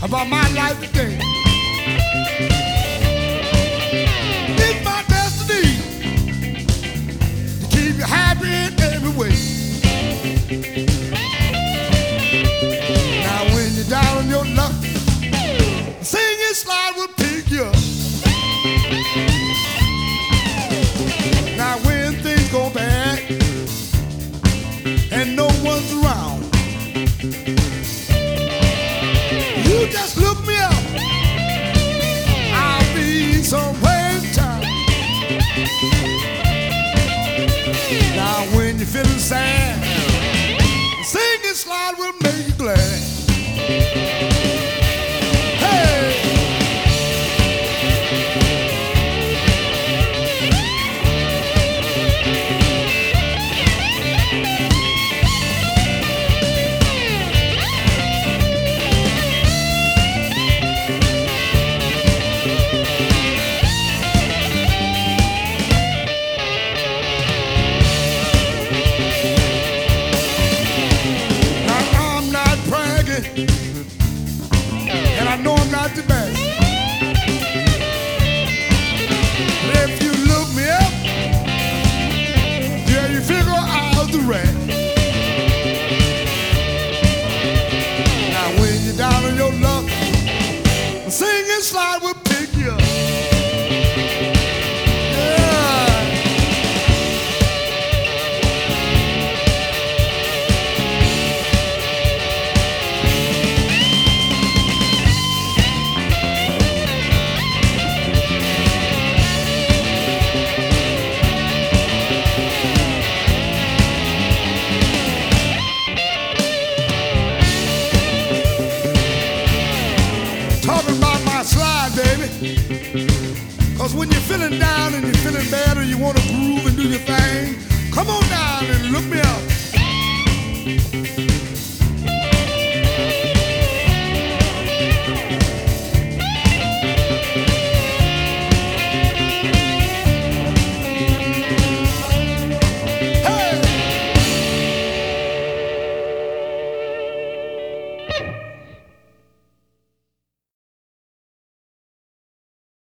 about my life today. It's my destiny to keep you happy in every way. Now when you're down on your luck, sing and slide will pick you up. Now when things go bad and no one's around, you just look me up. I'll be somewhere in town. Now when you're feeling sad, sing and slide will make you glad. And I know I'm not the best. But if you look me up, yeah, you figure out the rest. Now when you're down on your luck, sing and slide will pick you up. Talking about my slide, baby. Cause when you're feeling down and you're feeling bad or you want to groove and do your thing, come on down and look me up.